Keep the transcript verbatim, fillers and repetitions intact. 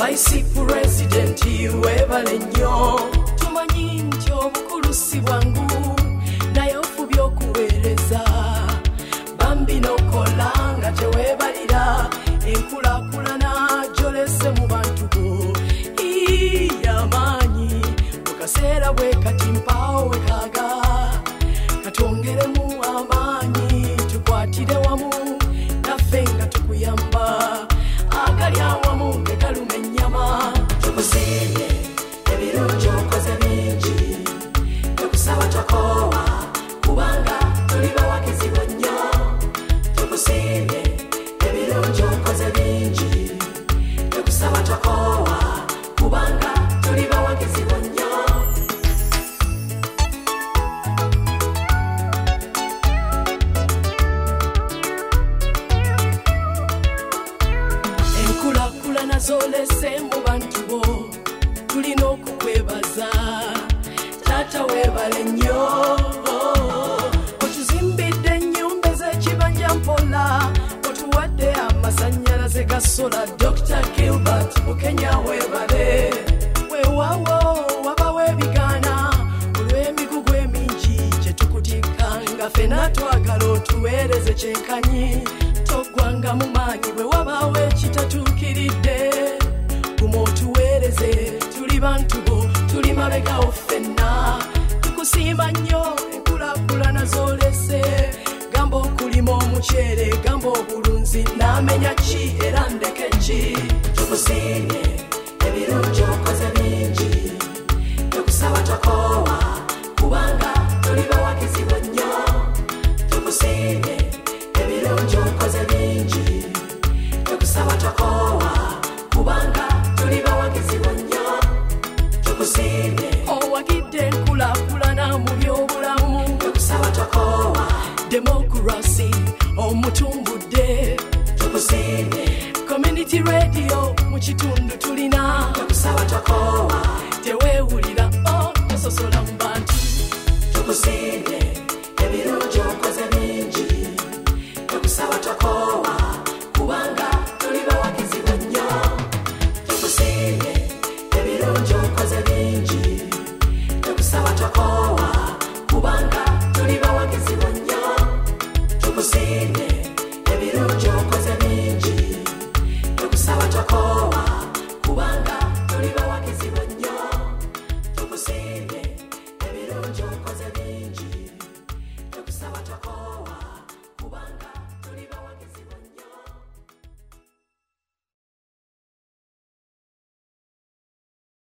Vice President webale nnyo tumanyi nti obukulu si bwangu naye ofubye okuweereza bambi n'okola nga teweebalira enkulakulana gy'olese mu bantu bo iy'amaanyi mu kaseera bwe kati mpaawo wekaaga katwongeremu amaanyi tukwatire wamu naffe nga tukuyamba agali awamu ge galuma ennyama tukusiimye ebirungi okoze bingi tukusaba tokoowa kubanga tuli bawagizi bonnyo tukusiimye ebirungi okoze bingi tukusaba tokoowa kubanga tuli bawagizi bonnyo enkulakulana z'olese mu bantu bo tulina okukwebaza taata weebale nnyo otuzimbidde ennyumba ez'ekibanja mpola otuwadde amasannyalaze ga sola Doctor Gilbert Mukenya weebale weewaawo wabawo ebigaana olw'emigugu emingi gye tukutikka nga ffenna twagala otuweereze kyenkanyi toggwanga mu maanyi bwe wabaawo ekitatuukiridde guma otuweereze tuli bantu bo tuli mabegawo ffenna tukusiima nnyo enkulaakulana z'olese gamba okulima omuceere gamba obulunzi n'amenya ki era ndeke ki tukusiimye ebirungi okoze bingi tukusaba tokoowa kubanga tuli bawagizi bonnyo tukusiimye ebirungi okoze bingi tukusaba tokoowa kubanga tuli bawagizi bonnyo tukusiimye owagidde enkulaakulana mu by'obulamu tukusaba tokoowa democracy omutumbudde tukusiimye community radio mu kitundu tulina tukusaba tokoowa teweewulira o tososola mu bantu tukusiimye